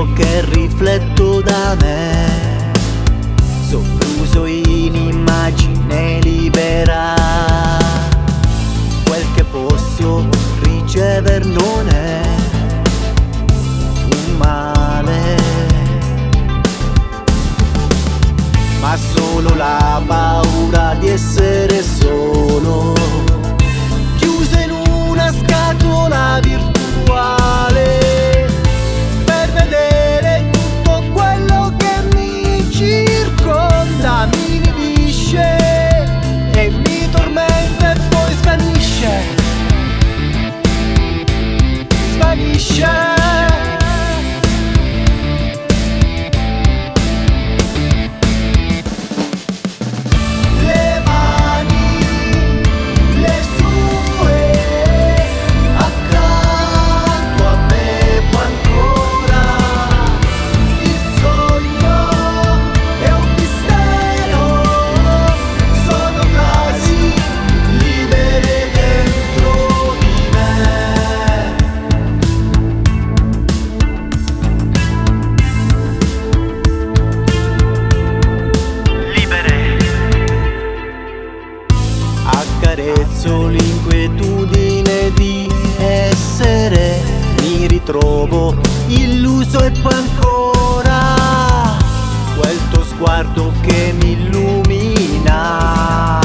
ciò che rifletto da me, socchiuso in immagine libera. Quel che posso ricever non è un male, ma solo la paura di essere solo, chiuso in una scatola virtuale, per vedere tutto quello che mi circonda, mi inibisce e mi tormenta e poi svanisce. Le mani, le sue, accanto a me può ancora. Il sogno è un mistero, sono frasi libere dentro di me. Accarezzo l'inquietudine di essere, mi ritrovo illuso e poi ancora quel tuo sguardo che mi illumina.